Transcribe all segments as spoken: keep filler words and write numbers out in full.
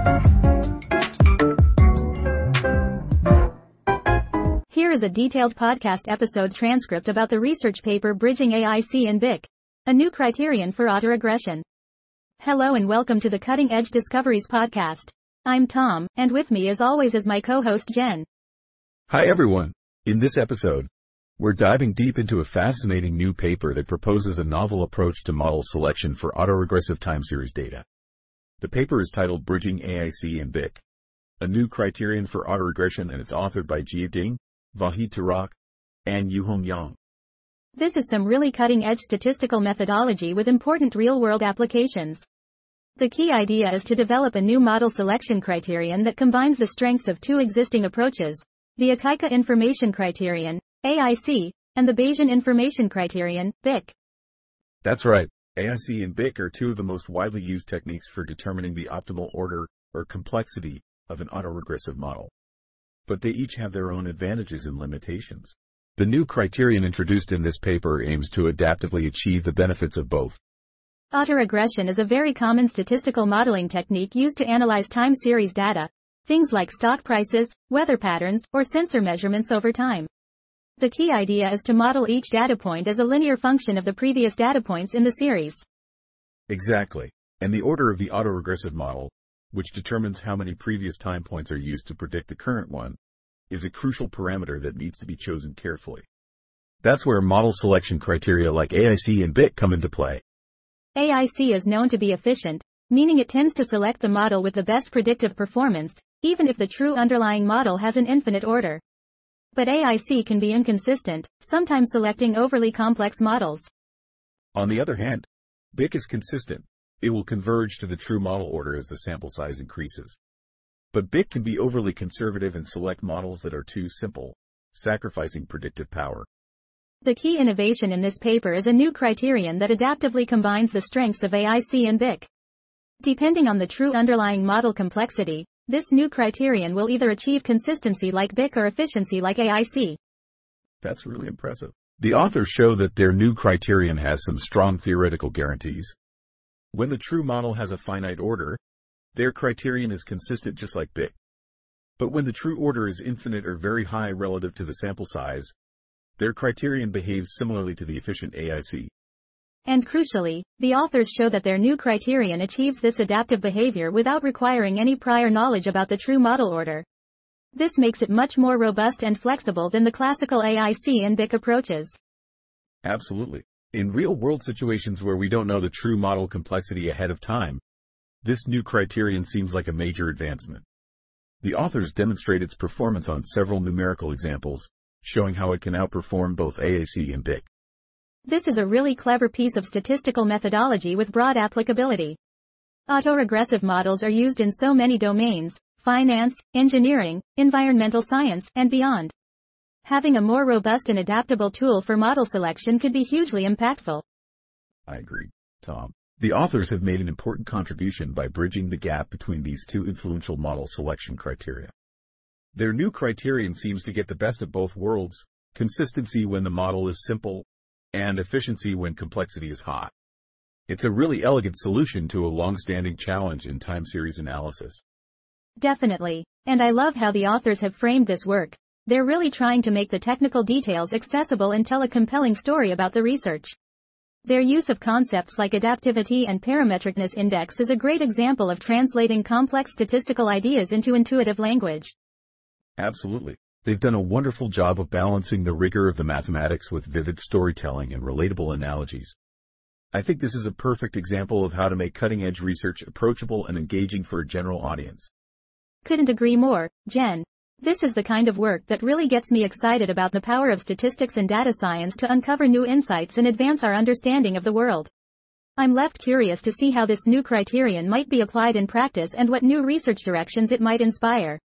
Here is a detailed podcast episode transcript about the research paper Bridging A I C and B I C, a new criterion for autoregression. Hello and welcome to the Cutting Edge Discoveries podcast. I'm Tom, and with me as always is my co-host Jen. Hi everyone. In this episode, we're diving deep into a fascinating new paper that proposes a novel approach to model selection for autoregressive time series data. The paper is titled Bridging A I C and B I C, a new criterion for autoregression, and it's authored by Jia Ding, Vahid Tarokh, and Yuhong Yang. This is some really cutting-edge statistical methodology with important real-world applications. The key idea is to develop a new model selection criterion that combines the strengths of two existing approaches, the Akaika Information Criterion, A I C, and the Bayesian Information Criterion, B I C. That's right. A I C and B I C are two of the most widely used techniques for determining the optimal order or complexity of an autoregressive model. But they each have their own advantages and limitations. The new criterion introduced in this paper aims to adaptively achieve the benefits of both. Autoregression is a very common statistical modeling technique used to analyze time series data, things like stock prices, weather patterns, or sensor measurements over time. The key idea is to model each data point as a linear function of the previous data points in the series. Exactly. And the order of the autoregressive model, which determines how many previous time points are used to predict the current one, is a crucial parameter that needs to be chosen carefully. That's where model selection criteria like A I C and B I C come into play. A I C is known to be efficient, meaning it tends to select the model with the best predictive performance, even if the true underlying model has an infinite order. But A I C can be inconsistent, sometimes selecting overly complex models. On the other hand, B I C is consistent. It will converge to the true model order as the sample size increases. But B I C can be overly conservative and select models that are too simple, sacrificing predictive power. The key innovation in this paper is a new criterion that adaptively combines the strengths of A I C and B I C. Depending on the true underlying model complexity, this new criterion will either achieve consistency like B I C or efficiency like A I C. That's really impressive. The authors show that their new criterion has some strong theoretical guarantees. When the true model has a finite order, their criterion is consistent just like B I C. But when the true order is infinite or very high relative to the sample size, their criterion behaves similarly to the efficient A I C. And crucially, the authors show that their new criterion achieves this adaptive behavior without requiring any prior knowledge about the true model order. This makes it much more robust and flexible than the classical A I C and B I C approaches. Absolutely. In real-world situations where we don't know the true model complexity ahead of time, this new criterion seems like a major advancement. The authors demonstrate its performance on several numerical examples, showing how it can outperform both A I C and B I C. This is a really clever piece of statistical methodology with broad applicability. Autoregressive models are used in so many domains: finance, engineering, environmental science, and beyond. Having a more robust and adaptable tool for model selection could be hugely impactful. I agree, Tom. The authors have made an important contribution by bridging the gap between these two influential model selection criteria. Their new criterion seems to get the best of both worlds: consistency when the model is simple, and efficiency when complexity is high. It's a really elegant solution to a long-standing challenge in time series analysis. Definitely. And I love how the authors have framed this work. They're really trying to make the technical details accessible and tell a compelling story about the research. Their use of concepts like adaptivity and parametricness index is a great example of translating complex statistical ideas into intuitive language. Absolutely. They've done a wonderful job of balancing the rigor of the mathematics with vivid storytelling and relatable analogies. I think this is a perfect example of how to make cutting-edge research approachable and engaging for a general audience. Couldn't agree more, Jen. This is the kind of work that really gets me excited about the power of statistics and data science to uncover new insights and advance our understanding of the world. I'm left curious to see how this new criterion might be applied in practice and what new research directions it might inspire.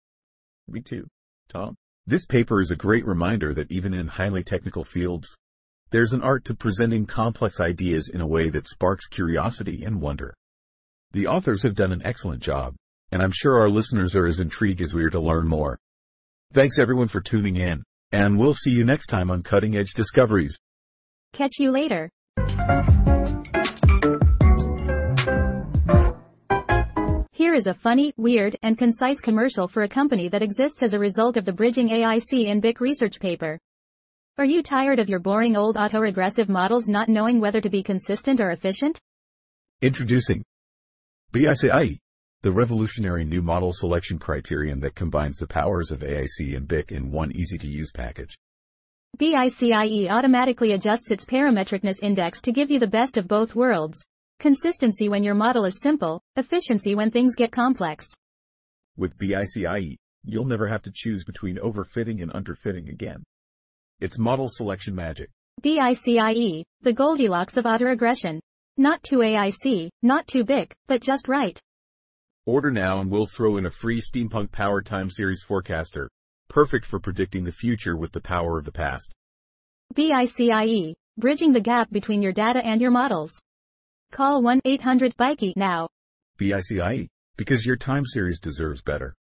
Me too, Tom. This paper is a great reminder that even in highly technical fields, there's an art to presenting complex ideas in a way that sparks curiosity and wonder. The authors have done an excellent job, and I'm sure our listeners are as intrigued as we are to learn more. Thanks everyone for tuning in, and we'll see you next time on Cutting Edge Discoveries. Catch you later. Here Here is a funny, weird, and concise commercial for a company that exists as a result of the Bridging A I C in B I C research paper. Are you tired of your boring old autoregressive models not knowing whether to be consistent or efficient? Introducing B I C I E, the revolutionary new model selection criterion that combines the powers of A I C and B I C in one easy-to-use package. B I C I E automatically adjusts its parametricness index to give you the best of both worlds. Consistency when your model is simple, efficiency when things get complex. With B I C I E, you'll never have to choose between overfitting and underfitting again. It's model selection magic. B I C I E, the Goldilocks of autoregression. Not too A I C, not too B I C, but just right. Order now and we'll throw in a free steampunk-powered time series forecaster, perfect for predicting the future with the power of the past. B I C I E, bridging the gap between your data and your models. Call one eight hundred B I C E now. B I C I E, because your time series deserves better.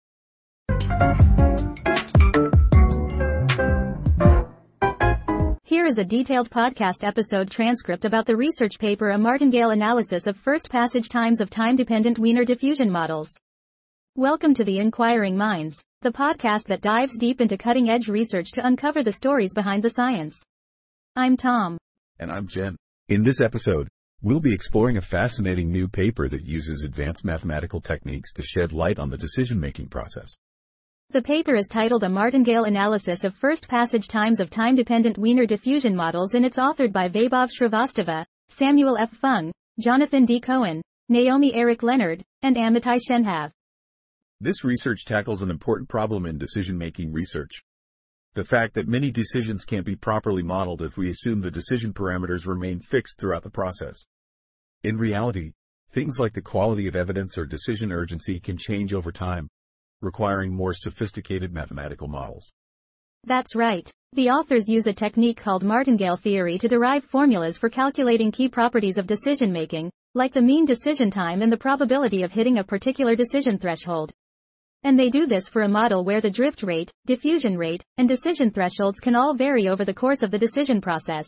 Here is a detailed podcast episode transcript about the research paper A Martingale Analysis of First Passage Times of Time-Dependent Wiener Diffusion Models. Welcome to The Inquiring Minds, the podcast that dives deep into cutting-edge research to uncover the stories behind the science. I'm Tom. And I'm Jen. In this episode, we'll be exploring a fascinating new paper that uses advanced mathematical techniques to shed light on the decision-making process. The paper is titled A Martingale Analysis of First Passage Times of Time-Dependent Wiener Diffusion Models, and it's authored by Vaibhav Shrivastava, Samuel F. Fung, Jonathan D. Cohen, Naomi Eric Leonard, and Amitai Shenhav. This research tackles an important problem in decision-making research. The fact that many decisions can't be properly modeled if we assume the decision parameters remain fixed throughout the process. In reality, things like the quality of evidence or decision urgency can change over time, requiring more sophisticated mathematical models. That's right. The authors use a technique called martingale theory to derive formulas for calculating key properties of decision-making, like the mean decision time and the probability of hitting a particular decision threshold. And they do this for a model where the drift rate, diffusion rate, and decision thresholds can all vary over the course of the decision process.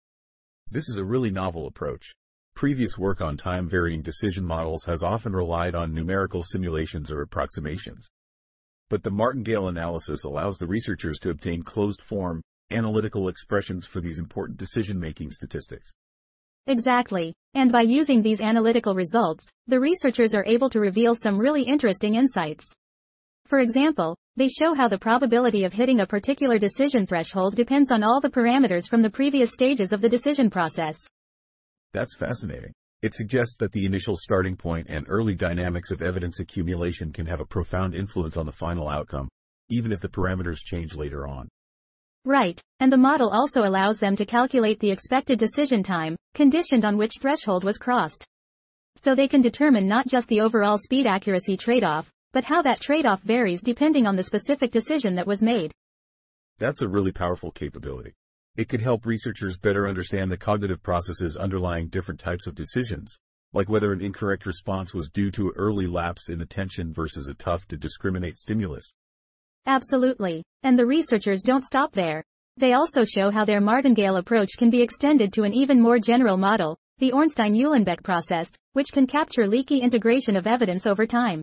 This is a really novel approach. Previous work on time-varying decision models has often relied on numerical simulations or approximations. But the martingale analysis allows the researchers to obtain closed-form, analytical expressions for these important decision-making statistics. Exactly. And by using these analytical results, the researchers are able to reveal some really interesting insights. For example, they show how the probability of hitting a particular decision threshold depends on all the parameters from the previous stages of the decision process. That's fascinating. It suggests that the initial starting point and early dynamics of evidence accumulation can have a profound influence on the final outcome, even if the parameters change later on. Right, and the model also allows them to calculate the expected decision time, conditioned on which threshold was crossed. So they can determine not just the overall speed accuracy trade-off, but how that trade-off varies depending on the specific decision that was made. That's a really powerful capability. It could help researchers better understand the cognitive processes underlying different types of decisions, like whether an incorrect response was due to an early lapse in attention versus a tough-to-discriminate stimulus. Absolutely. And the researchers don't stop there. They also show how their martingale approach can be extended to an even more general model, the Ornstein-Uhlenbeck process, which can capture leaky integration of evidence over time.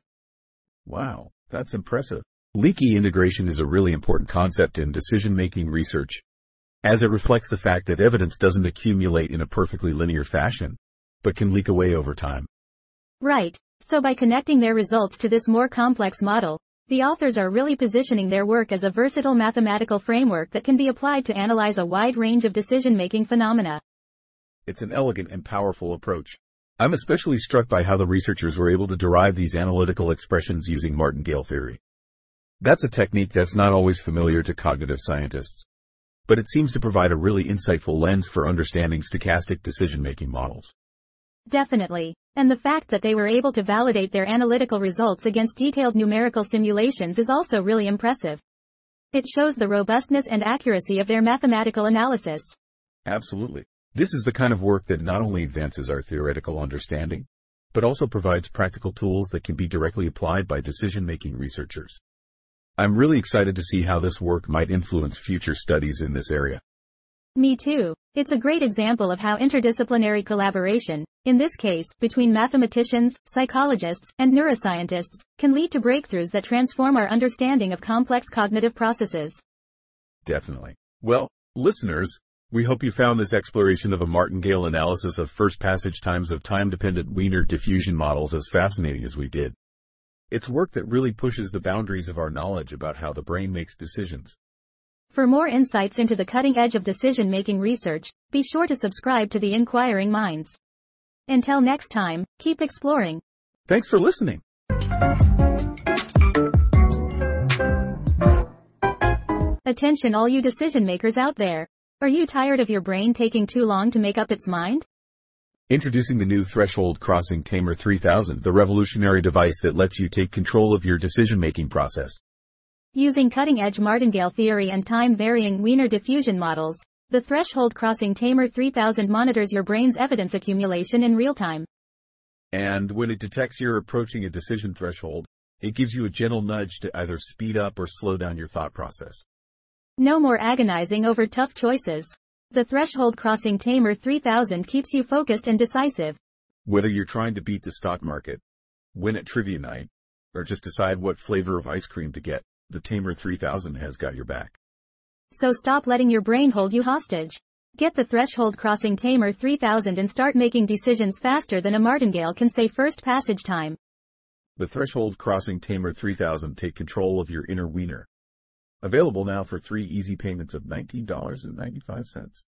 Wow, that's impressive. Leaky integration is a really important concept in decision-making research, as it reflects the fact that evidence doesn't accumulate in a perfectly linear fashion, but can leak away over time. Right. So by connecting their results to this more complex model, the authors are really positioning their work as a versatile mathematical framework that can be applied to analyze a wide range of decision-making phenomena. It's an elegant and powerful approach. I'm especially struck by how the researchers were able to derive these analytical expressions using martingale theory. That's a technique that's not always familiar to cognitive scientists, but it seems to provide a really insightful lens for understanding stochastic decision-making models. Definitely. And the fact that they were able to validate their analytical results against detailed numerical simulations is also really impressive. It shows the robustness and accuracy of their mathematical analysis. Absolutely. This is the kind of work that not only advances our theoretical understanding, but also provides practical tools that can be directly applied by decision-making researchers. I'm really excited to see how this work might influence future studies in this area. Me too. It's a great example of how interdisciplinary collaboration, in this case, between mathematicians, psychologists, and neuroscientists, can lead to breakthroughs that transform our understanding of complex cognitive processes. Definitely. Well, listeners, we hope you found this exploration of a martingale analysis of first passage times of time-dependent Wiener diffusion models as fascinating as we did. It's work that really pushes the boundaries of our knowledge about how the brain makes decisions. For more insights into the cutting edge of decision-making research, be sure to subscribe to the Inquiring Minds. Until next time, keep exploring. Thanks for listening. Attention all you decision makers out there. Are you tired of your brain taking too long to make up its mind? Introducing the new Threshold Crossing Tamer three thousand, the revolutionary device that lets you take control of your decision-making process. Using cutting-edge martingale theory and time-varying Wiener diffusion models, the Threshold Crossing Tamer three thousand monitors your brain's evidence accumulation in real time. And when it detects you're approaching a decision threshold, it gives you a gentle nudge to either speed up or slow down your thought process. No more agonizing over tough choices. The Threshold Crossing Tamer three thousand keeps you focused and decisive. Whether you're trying to beat the stock market, win at trivia night, or just decide what flavor of ice cream to get, the Tamer three thousand has got your back. So stop letting your brain hold you hostage. Get the Threshold Crossing Tamer three thousand and start making decisions faster than a martingale can say first passage time. The Threshold Crossing Tamer three thousand take control of your inner wiener. Available now for three easy payments of nineteen dollars and ninety-five cents.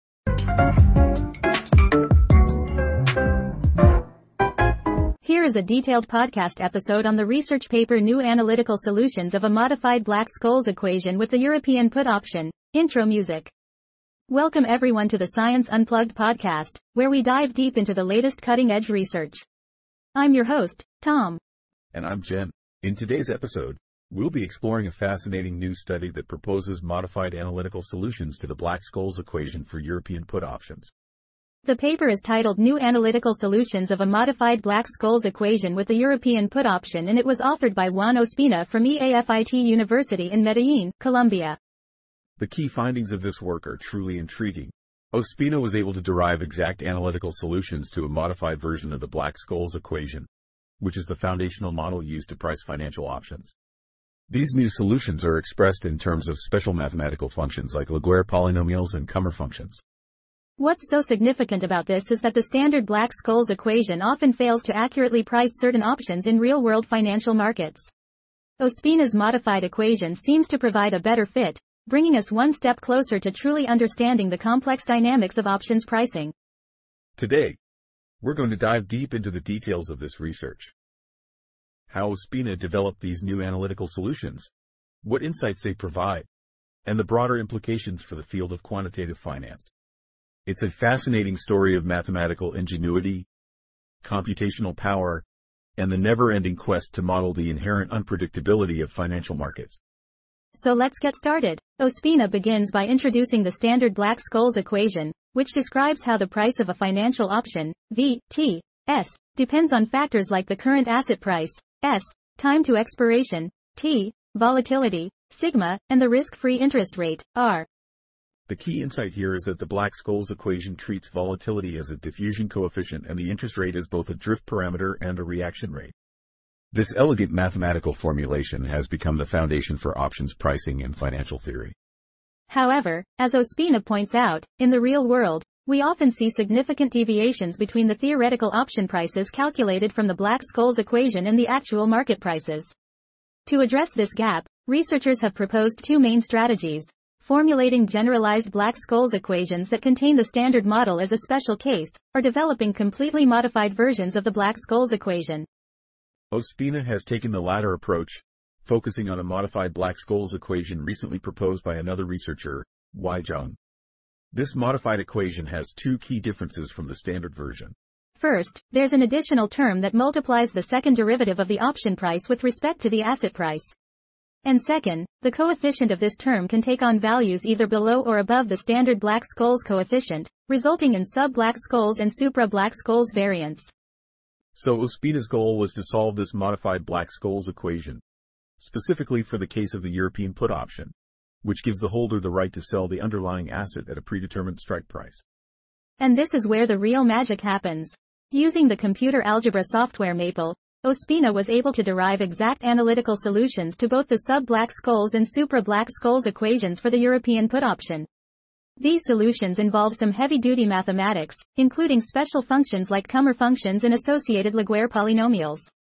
Here is a detailed podcast episode on the research paper New Analytical Solutions of a Modified Black-Scholes Equation with the European Put Option. Intro music. Welcome everyone to the Science Unplugged podcast, where we dive deep into the latest cutting-edge research. I'm your host, Tom. And I'm Jen. In today's episode, we'll be exploring a fascinating new study that proposes modified analytical solutions to the Black-Scholes equation for European put options. The paper is titled New Analytical Solutions of a Modified Black-Scholes Equation with the European Put Option, and it was authored by Juan Ospina from E A F I T University in Medellin, Colombia. The key findings of this work are truly intriguing. Ospina was able to derive exact analytical solutions to a modified version of the Black-Scholes equation, which is the foundational model used to price financial options. These new solutions are expressed in terms of special mathematical functions like Laguerre polynomials and Kummer functions. What's so significant about this is that the standard Black-Scholes equation often fails to accurately price certain options in real-world financial markets. Ospina's modified equation seems to provide a better fit, bringing us one step closer to truly understanding the complex dynamics of options pricing. Today, we're going to dive deep into the details of this research. How Ospina developed these new analytical solutions, what insights they provide, and the broader implications for the field of quantitative finance. It's a fascinating story of mathematical ingenuity, computational power, and the never-ending quest to model the inherent unpredictability of financial markets. So let's get started. Ospina begins by introducing the standard Black-Scholes equation, which describes how the price of a financial option, V, T, S, depends on factors like the current asset price, S, time to expiration, T, volatility, sigma, and the risk-free interest rate, R. The key insight here is that the Black-Scholes equation treats volatility as a diffusion coefficient and the interest rate as both a drift parameter and a reaction rate. This elegant mathematical formulation has become the foundation for options pricing and financial theory. However, as Ospina points out, in the real world, we often see significant deviations between the theoretical option prices calculated from the Black-Scholes equation and the actual market prices. To address this gap, researchers have proposed two main strategies: formulating generalized Black-Scholes equations that contain the standard model as a special case, or developing completely modified versions of the Black-Scholes equation. Ospina has taken the latter approach, focusing on a modified Black-Scholes equation recently proposed by another researcher, Wei Zhang. This modified equation has two key differences from the standard version. First, there's an additional term that multiplies the second derivative of the option price with respect to the asset price. And second, the coefficient of this term can take on values either below or above the standard Black-Scholes coefficient, resulting in sub-Black-Scholes and supra-Black-Scholes variants. So Ospina's goal was to solve this modified Black-Scholes equation, specifically for the case of the European put option. which gives the holder the right to sell the underlying asset at a predetermined strike price. And this is where the real magic happens. Using the computer algebra software Maple, Ospina was able to derive exact analytical solutions to both the sub-Black-Scholes and supra-Black-Scholes equations for the European put option. These solutions involve some heavy-duty mathematics, including special functions like Kummer functions and associated Laguerre polynomials.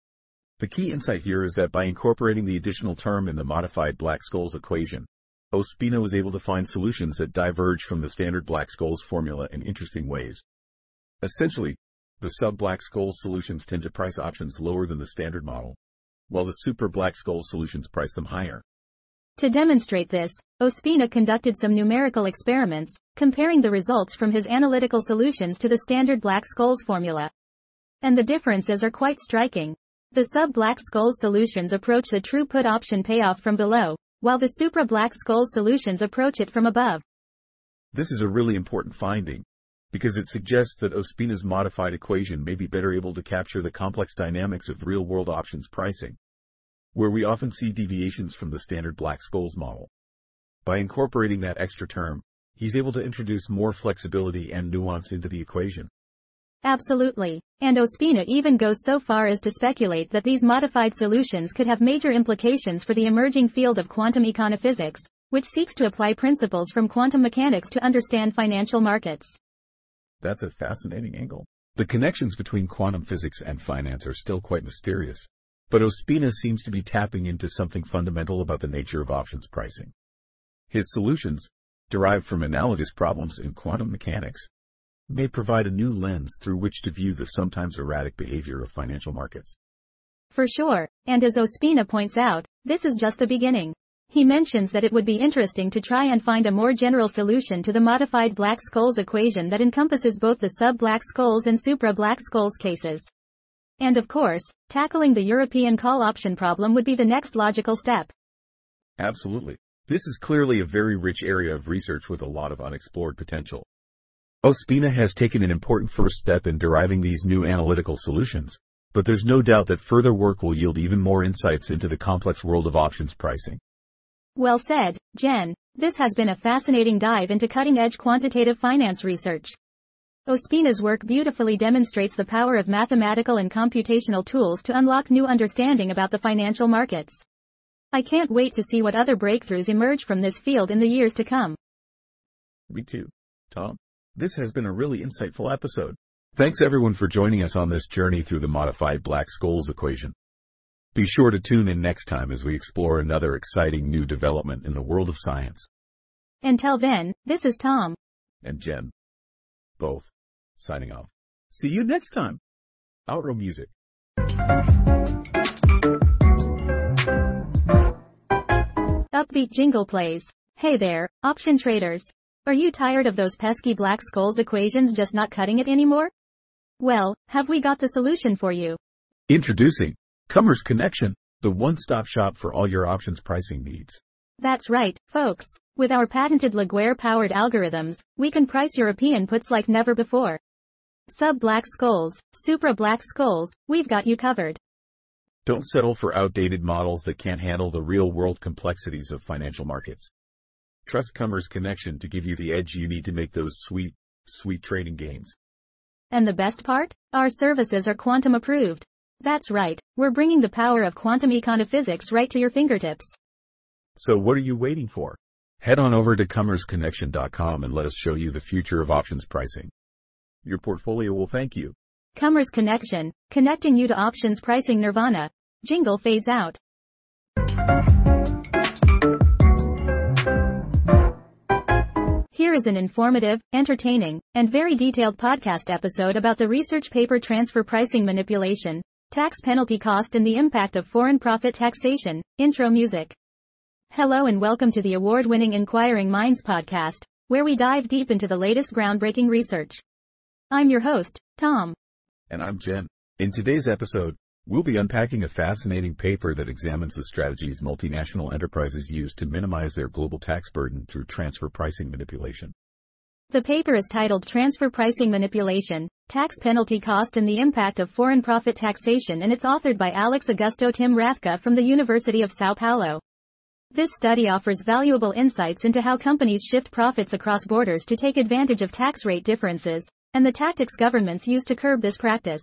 The key insight here is that by incorporating the additional term in the modified Black-Scholes equation, Ospina was able to find solutions that diverge from the standard Black-Scholes formula in interesting ways. Essentially, the sub-Black-Scholes solutions tend to price options lower than the standard model, while the super-Black-Scholes solutions price them higher. To demonstrate this, Ospina conducted some numerical experiments, comparing the results from his analytical solutions to the standard Black-Scholes formula. And the differences are quite striking. The sub-Black-Scholes solutions approach the true put option payoff from below, while the supra-Black-Scholes solutions approach it from above. This is a really important finding, because it suggests that Ospina's modified equation may be better able to capture the complex dynamics of real-world options pricing, where we often see deviations from the standard Black-Scholes model. By incorporating that extra term, he's able to introduce more flexibility and nuance into the equation. Absolutely. And Ospina even goes so far as to speculate that these modified solutions could have major implications for the emerging field of quantum econophysics, which seeks to apply principles from quantum mechanics to understand financial markets. That's a fascinating angle. The connections between quantum physics and finance are still quite mysterious, but Ospina seems to be tapping into something fundamental about the nature of options pricing. His solutions, derived from analogous problems in quantum mechanics, may provide a new lens through which to view the sometimes erratic behavior of financial markets. For sure, and as Ospina points out, this is just the beginning. He mentions that it would be interesting to try and find a more general solution to the modified Black-Scholes equation that encompasses both the sub-Black-Scholes and supra-Black-Scholes cases. And of course, tackling the European call option problem would be the next logical step. Absolutely. This is clearly a very rich area of research with a lot of unexplored potential. Ospina has taken an important first step in deriving these new analytical solutions, but there's no doubt that further work will yield even more insights into the complex world of options pricing. Well said, Jen. This has been a fascinating dive into cutting-edge quantitative finance research. Ospina's work beautifully demonstrates the power of mathematical and computational tools to unlock new understanding about the financial markets. I can't wait to see what other breakthroughs emerge from this field in the years to come. Me too, Tom. This has been a really insightful episode. Thanks everyone for joining us on this journey through the modified Black-Scholes equation. Be sure to tune in next time as we explore another exciting new development in the world of science. Until then, this is Tom. And Jen. Both. Signing off. See you next time. Outro music. Upbeat jingle plays. Hey there, option traders. Are you tired of those pesky Black-Scholes equations just not cutting it anymore? Well, have we got the solution for you? Introducing Kummer's Connection, the one-stop shop for all your options pricing needs. That's right, folks. With our patented Laguerre-powered algorithms, we can price European puts like never before. Sub-Black-Scholes, supra-Black-Scholes, we've got you covered. Don't settle for outdated models that can't handle the real-world complexities of financial markets. Trust Kummer's Connection to give you the edge you need to make those sweet, sweet trading gains. And the best part? Our services are quantum approved. That's right, we're bringing the power of quantum econophysics right to your fingertips. So what are you waiting for? Head on over to Kummers Connection dot com and let us show you the future of options pricing. Your portfolio will thank you. Kummers Connection, connecting you to options pricing nirvana. Jingle fades out. Here is an informative, entertaining, and very detailed podcast episode about the research paper Transfer Pricing Manipulation, Tax Penalty Cost and the Impact of Foreign Profit Taxation. Intro music. Hello and welcome to the award-winning Inquiring Minds podcast, where we dive deep into the latest groundbreaking research. I'm your host, Tom. And I'm Jen. In today's episode, we'll be unpacking a fascinating paper that examines the strategies multinational enterprises use to minimize their global tax burden through transfer pricing manipulation. The paper is titled Transfer Pricing Manipulation, Tax Penalty Cost and the Impact of Foreign Profit Taxation, and it's authored by Alex Augusto Tim Rathka from the University of Sao Paulo. This study offers valuable insights into how companies shift profits across borders to take advantage of tax rate differences, and the tactics governments use to curb this practice.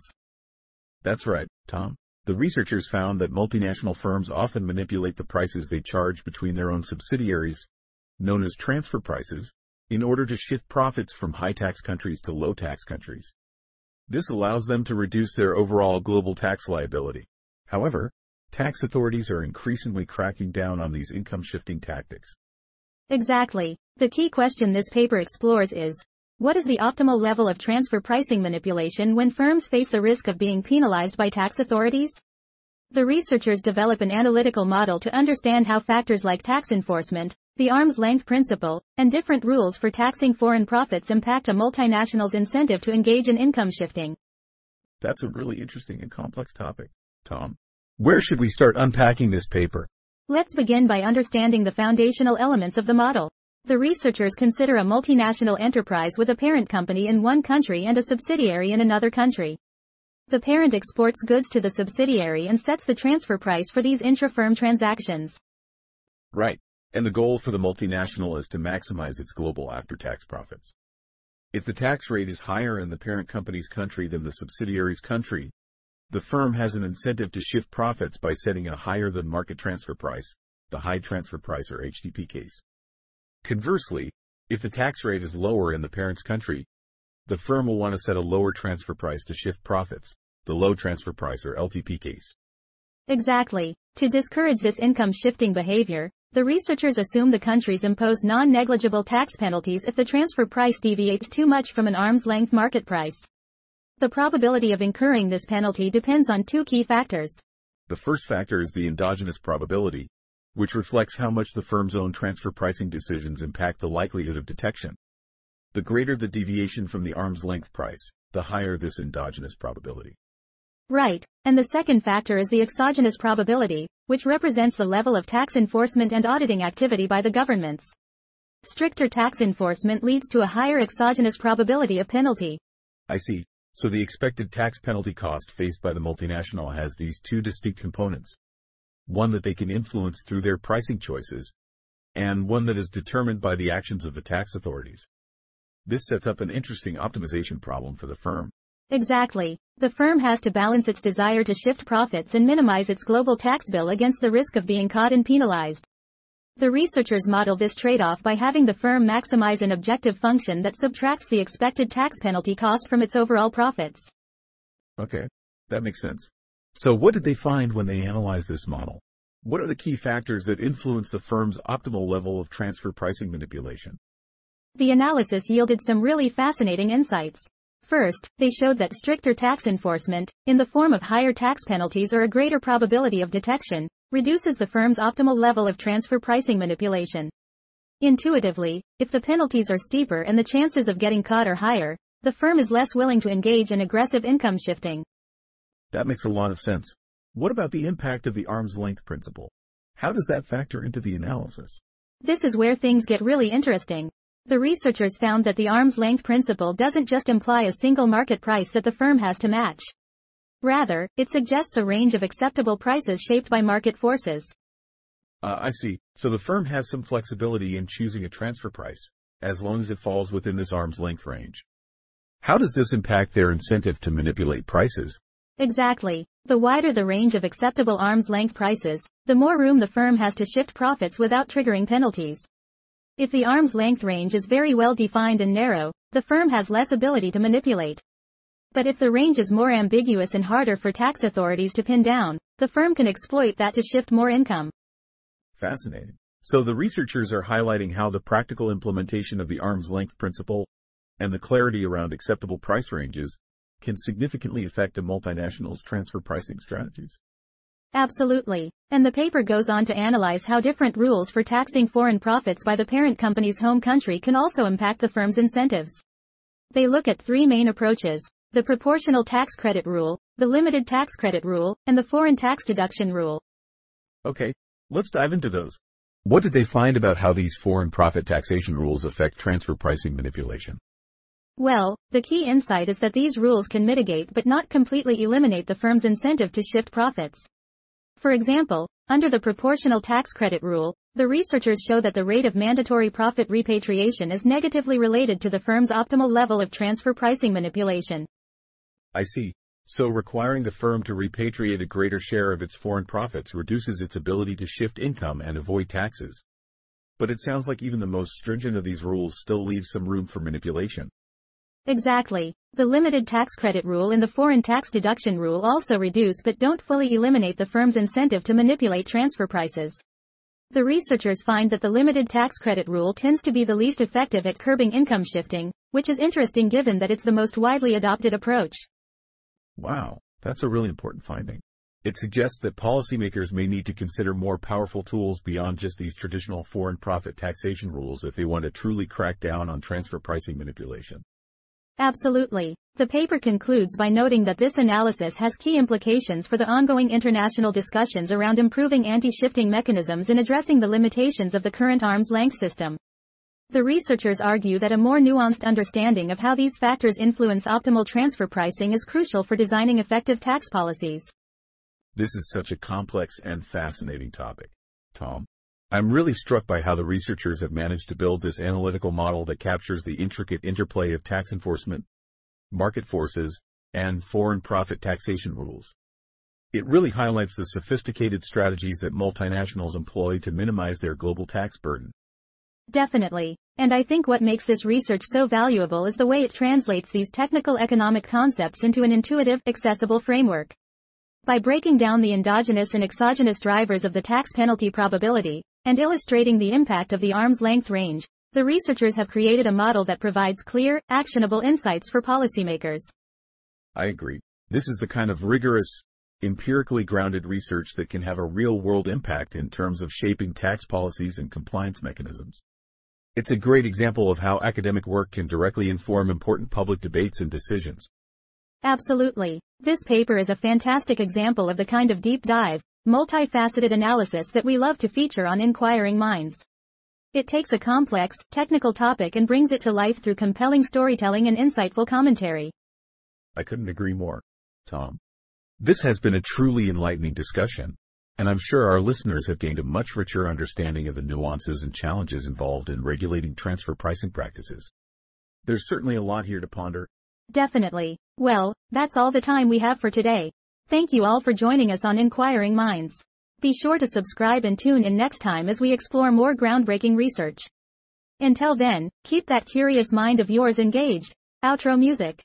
That's right, Tom. The researchers found that multinational firms often manipulate the prices they charge between their own subsidiaries, known as transfer prices, in order to shift profits from high-tax countries to low-tax countries. This allows them to reduce their overall global tax liability. However, tax authorities are increasingly cracking down on these income-shifting tactics. Exactly. The key question this paper explores is, what is the optimal level of transfer pricing manipulation when firms face the risk of being penalized by tax authorities? The researchers develop an analytical model to understand how factors like tax enforcement, the arm's length principle, and different rules for taxing foreign profits impact a multinational's incentive to engage in income shifting. That's a really interesting and complex topic, Tom. Where should we start unpacking this paper? Let's begin by understanding the foundational elements of the model. The researchers consider a multinational enterprise with a parent company in one country and a subsidiary in another country. The parent exports goods to the subsidiary and sets the transfer price for these intra-firm transactions. Right. And the goal for the multinational is to maximize its global after-tax profits. If the tax rate is higher in the parent company's country than the subsidiary's country, the firm has an incentive to shift profits by setting a higher than market transfer price, the high transfer price or H T P case. Conversely, if the tax rate is lower in the parent's country, the firm will want to set a lower transfer price to shift profits, the low transfer price or L T P case. Exactly. To discourage this income shifting behavior, the researchers assume the countries impose non-negligible tax penalties if the transfer price deviates too much from an arm's length market price. The probability of incurring this penalty depends on two key factors. The first factor is the endogenous probability, which reflects how much the firm's own transfer pricing decisions impact the likelihood of detection. The greater the deviation from the arm's length price, the higher this endogenous probability. Right, and the second factor is the exogenous probability, which represents the level of tax enforcement and auditing activity by the governments. Stricter tax enforcement leads to a higher exogenous probability of penalty. I see. So the expected tax penalty cost faced by the multinational has these two distinct components. One that they can influence through their pricing choices, and one that is determined by the actions of the tax authorities. This sets up an interesting optimization problem for the firm. Exactly. The firm has to balance its desire to shift profits and minimize its global tax bill against the risk of being caught and penalized. The researchers model this trade-off by having the firm maximize an objective function that subtracts the expected tax penalty cost from its overall profits. Okay, that makes sense. So what did they find when they analyzed this model? What are the key factors that influence the firm's optimal level of transfer pricing manipulation? The analysis yielded some really fascinating insights. First, they showed that stricter tax enforcement, in the form of higher tax penalties or a greater probability of detection, reduces the firm's optimal level of transfer pricing manipulation. Intuitively, if the penalties are steeper and the chances of getting caught are higher, the firm is less willing to engage in aggressive income shifting. That makes a lot of sense. What about the impact of the arm's length principle? How does that factor into the analysis? This is where things get really interesting. The researchers found that the arm's length principle doesn't just imply a single market price that the firm has to match. Rather, it suggests a range of acceptable prices shaped by market forces. Uh, I see. So the firm has some flexibility in choosing a transfer price, as long as it falls within this arm's length range. How does this impact their incentive to manipulate prices? Exactly. The wider the range of acceptable arm's length prices, the more room the firm has to shift profits without triggering penalties. If the arm's length range is very well defined and narrow, the firm has less ability to manipulate. But if the range is more ambiguous and harder for tax authorities to pin down, the firm can exploit that to shift more income. Fascinating. So the researchers are highlighting how the practical implementation of the arm's length principle and the clarity around acceptable price ranges can significantly affect a multinational's transfer pricing strategies. Absolutely. And the paper goes on to analyze how different rules for taxing foreign profits by the parent company's home country can also impact the firm's incentives. They look at three main approaches: the proportional tax credit rule, the limited tax credit rule, and the foreign tax deduction rule. Okay, let's dive into those. What did they find about how these foreign profit taxation rules affect transfer pricing manipulation? Well, the key insight is that these rules can mitigate but not completely eliminate the firm's incentive to shift profits. For example, under the proportional tax credit rule, the researchers show that the rate of mandatory profit repatriation is negatively related to the firm's optimal level of transfer pricing manipulation. I see. So requiring the firm to repatriate a greater share of its foreign profits reduces its ability to shift income and avoid taxes. But it sounds like even the most stringent of these rules still leaves some room for manipulation. Exactly. The limited tax credit rule and the foreign tax deduction rule also reduce but don't fully eliminate the firm's incentive to manipulate transfer prices. The researchers find that the limited tax credit rule tends to be the least effective at curbing income shifting, which is interesting given that it's the most widely adopted approach. Wow, that's a really important finding. It suggests that policymakers may need to consider more powerful tools beyond just these traditional foreign profit taxation rules if they want to truly crack down on transfer pricing manipulation. Absolutely. The paper concludes by noting that this analysis has key implications for the ongoing international discussions around improving anti-shifting mechanisms in addressing the limitations of the current arm's length system. The researchers argue that a more nuanced understanding of how these factors influence optimal transfer pricing is crucial for designing effective tax policies. This is such a complex and fascinating topic, Tom. I'm really struck by how the researchers have managed to build this analytical model that captures the intricate interplay of tax enforcement, market forces, and foreign profit taxation rules. It really highlights the sophisticated strategies that multinationals employ to minimize their global tax burden. Definitely. And I think what makes this research so valuable is the way it translates these technical economic concepts into an intuitive, accessible framework. By breaking down the endogenous and exogenous drivers of the tax penalty probability, and illustrating the impact of the arm's length range, the researchers have created a model that provides clear, actionable insights for policymakers. I agree. This is the kind of rigorous, empirically grounded research that can have a real-world impact in terms of shaping tax policies and compliance mechanisms. It's a great example of how academic work can directly inform important public debates and decisions. Absolutely. This paper is a fantastic example of the kind of deep dive, multifaceted analysis that we love to feature on Inquiring Minds. It takes a complex, technical topic and brings it to life through compelling storytelling and insightful commentary. I couldn't agree more, Tom. This has been a truly enlightening discussion, and I'm sure our listeners have gained a much richer understanding of the nuances and challenges involved in regulating transfer pricing practices. There's certainly a lot here to ponder. Definitely. Well, that's all the time we have for today. Thank you all for joining us on Inquiring Minds. Be sure to subscribe and tune in next time as we explore more groundbreaking research. Until then, keep that curious mind of yours engaged. Outro music.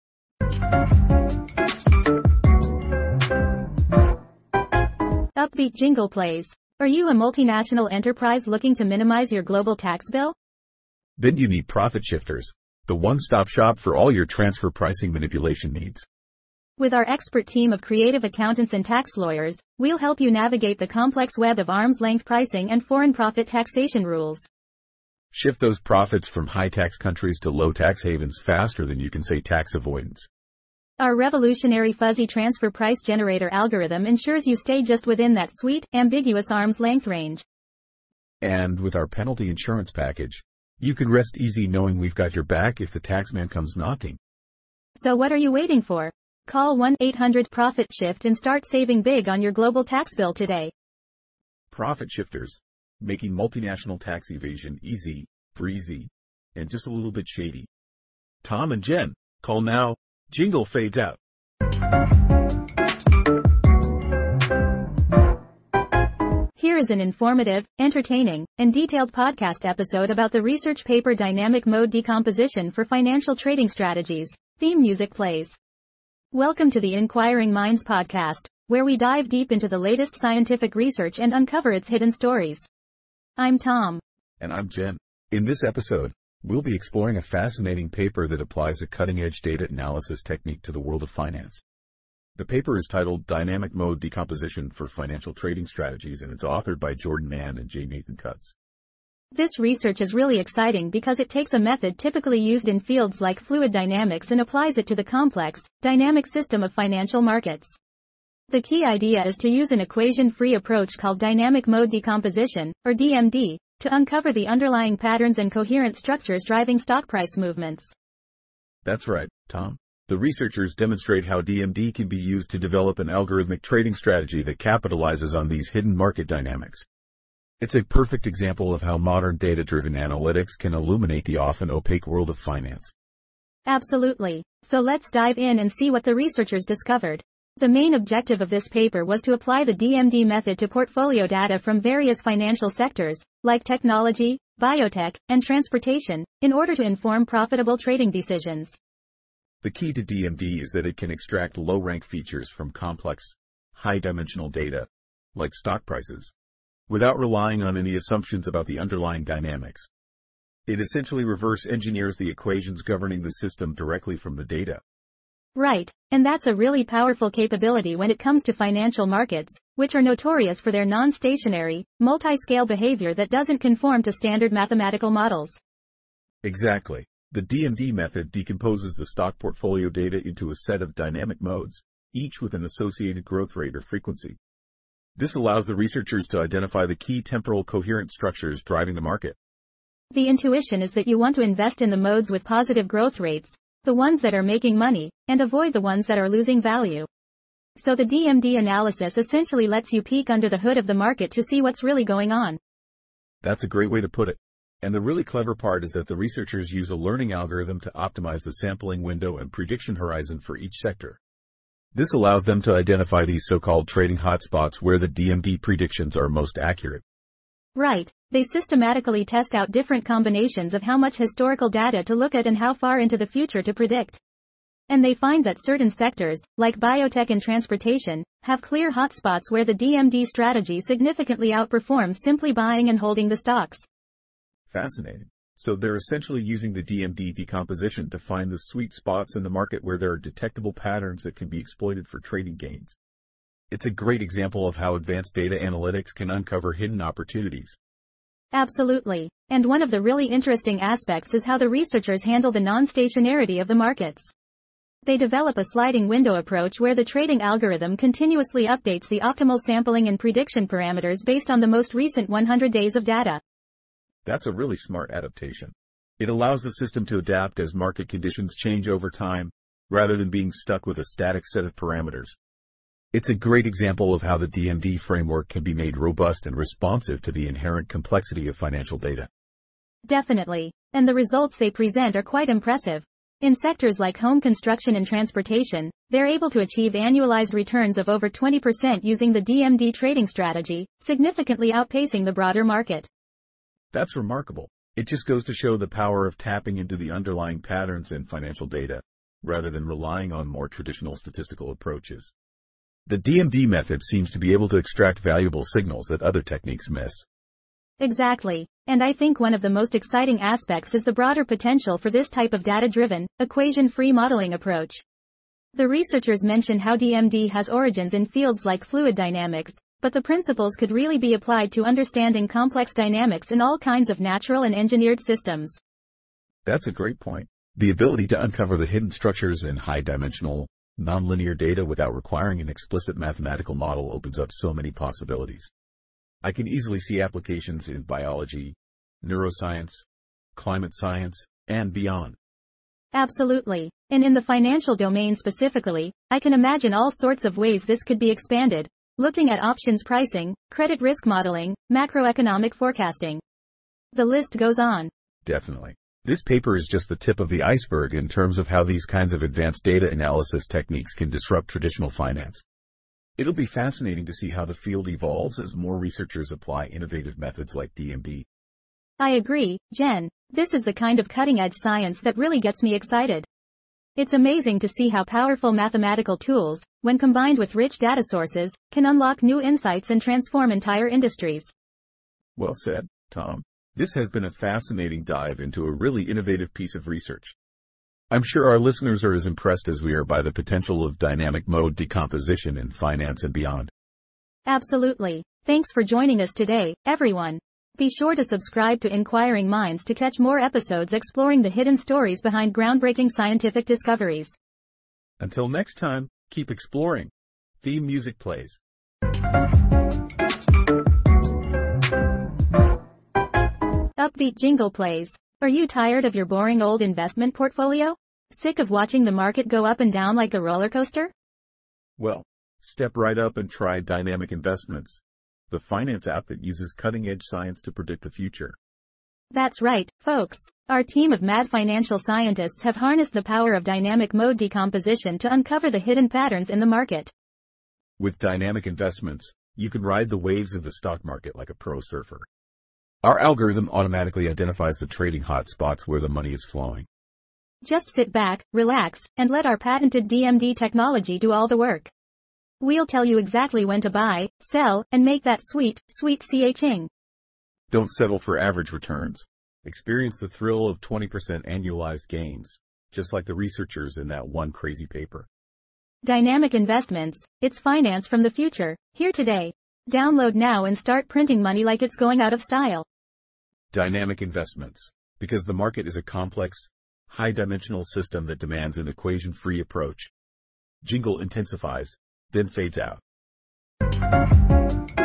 Upbeat jingle plays. Are you a multinational enterprise looking to minimize your global tax bill? Then you need Profit Shifters, the one-stop shop for all your transfer pricing manipulation needs. With our expert team of creative accountants and tax lawyers, we'll help you navigate the complex web of arm's-length pricing and foreign profit taxation rules. Shift those profits from high-tax countries to low-tax havens faster than you can say tax avoidance. Our revolutionary fuzzy transfer price generator algorithm ensures you stay just within that sweet, ambiguous arm's length range. And with our penalty insurance package, you can rest easy knowing we've got your back if the taxman comes knocking. So what are you waiting for? Call one eight hundred profit shift and start saving big on your global tax bill today. Profit Shifters, making multinational tax evasion easy, breezy, and just a little bit shady. Tom and Jen, call now. Jingle fades out. Here is an informative, entertaining, and detailed podcast episode about the research paper Dynamic Mode Decomposition for Financial Trading Strategies. Theme music plays. Welcome to the Inquiring Minds podcast, where we dive deep into the latest scientific research and uncover its hidden stories. I'm Tom. And I'm Jen. In this episode, we'll be exploring a fascinating paper that applies a cutting-edge data analysis technique to the world of finance. The paper is titled Dynamic Mode Decomposition for Financial Trading Strategies, and it's authored by Jordan Mann and J. Nathan Cutts. This research is really exciting because it takes a method typically used in fields like fluid dynamics and applies it to the complex, dynamic system of financial markets. The key idea is to use an equation-free approach called dynamic mode decomposition, or D M D, to uncover the underlying patterns and coherent structures driving stock price movements. That's right, Tom. The researchers demonstrate how D M D can be used to develop an algorithmic trading strategy that capitalizes on these hidden market dynamics. It's a perfect example of how modern data-driven analytics can illuminate the often opaque world of finance. Absolutely. So let's dive in and see what the researchers discovered. The main objective of this paper was to apply the D M D method to portfolio data from various financial sectors, like technology, biotech, and transportation, in order to inform profitable trading decisions. The key to D M D is that it can extract low-rank features from complex, high-dimensional data, like stock prices, without relying on any assumptions about the underlying dynamics. It essentially reverse engineers the equations governing the system directly from the data. Right, and that's a really powerful capability when it comes to financial markets, which are notorious for their non-stationary, multi-scale behavior that doesn't conform to standard mathematical models. Exactly. The D M D method decomposes the stock portfolio data into a set of dynamic modes, each with an associated growth rate or frequency. This allows the researchers to identify the key temporal coherent structures driving the market. The intuition is that you want to invest in the modes with positive growth rates, the ones that are making money, and avoid the ones that are losing value. So the D M D analysis essentially lets you peek under the hood of the market to see what's really going on. That's a great way to put it. And the really clever part is that the researchers use a learning algorithm to optimize the sampling window and prediction horizon for each sector. This allows them to identify these so-called trading hotspots where the D M D predictions are most accurate. Right. They systematically test out different combinations of how much historical data to look at and how far into the future to predict. And they find that certain sectors, like biotech and transportation, have clear hotspots where the D M D strategy significantly outperforms simply buying and holding the stocks. Fascinating. So they're essentially using the D M D decomposition to find the sweet spots in the market where there are detectable patterns that can be exploited for trading gains. It's a great example of how advanced data analytics can uncover hidden opportunities. Absolutely. And one of the really interesting aspects is how the researchers handle the non-stationarity of the markets. They develop a sliding window approach where the trading algorithm continuously updates the optimal sampling and prediction parameters based on the most recent one hundred days of data. That's a really smart adaptation. It allows the system to adapt as market conditions change over time, rather than being stuck with a static set of parameters. It's a great example of how the D M D framework can be made robust and responsive to the inherent complexity of financial data. Definitely. And the results they present are quite impressive. In sectors like home construction and transportation, they're able to achieve annualized returns of over twenty percent using the D M D trading strategy, significantly outpacing the broader market. That's remarkable. It just goes to show the power of tapping into the underlying patterns in financial data, rather than relying on more traditional statistical approaches. The D M D method seems to be able to extract valuable signals that other techniques miss. Exactly. And I think one of the most exciting aspects is the broader potential for this type of data-driven, equation-free modeling approach. The researchers mention how D M D has origins in fields like fluid dynamics, but the principles could really be applied to understanding complex dynamics in all kinds of natural and engineered systems. That's a great point. The ability to uncover the hidden structures in high-dimensional, nonlinear data without requiring an explicit mathematical model opens up so many possibilities. I can easily see applications in biology, neuroscience, climate science, and beyond. Absolutely. And in the financial domain specifically, I can imagine all sorts of ways this could be expanded, looking at options pricing, credit risk modeling, macroeconomic forecasting. The list goes on. Definitely. This paper is just the tip of the iceberg in terms of how these kinds of advanced data analysis techniques can disrupt traditional finance. It'll be fascinating to see how the field evolves as more researchers apply innovative methods like D M D. I agree, Jen. This is the kind of cutting-edge science that really gets me excited. It's amazing to see how powerful mathematical tools, when combined with rich data sources, can unlock new insights and transform entire industries. Well said, Tom. This has been a fascinating dive into a really innovative piece of research. I'm sure our listeners are as impressed as we are by the potential of dynamic mode decomposition in finance and beyond. Absolutely. Thanks for joining us today, everyone. Be sure to subscribe to Inquiring Minds to catch more episodes exploring the hidden stories behind groundbreaking scientific discoveries. Until next time, keep exploring. Theme music plays. Upbeat jingle plays. Are you tired of your boring old investment portfolio? Sick of watching the market go up and down like a roller coaster? Well, step right up and try Dynamic Investments, the finance app that uses cutting-edge science to predict the future. That's right, folks. Our team of mad financial scientists have harnessed the power of dynamic mode decomposition to uncover the hidden patterns in the market. With Dynamic Investments, you can ride the waves of the stock market like a pro surfer. Our algorithm automatically identifies the trading hotspots where the money is flowing. Just sit back, relax, and let our patented D M D technology do all the work. We'll tell you exactly when to buy, sell, and make that sweet, sweet ching. Don't settle for average returns. Experience the thrill of twenty percent annualized gains, just like the researchers in that one crazy paper. Dynamic Investments, it's finance from the future, here today. Download now and start printing money like it's going out of style. Dynamic Investments, because the market is a complex, high-dimensional system that demands an equation-free approach. Jingle intensifies, then fades out.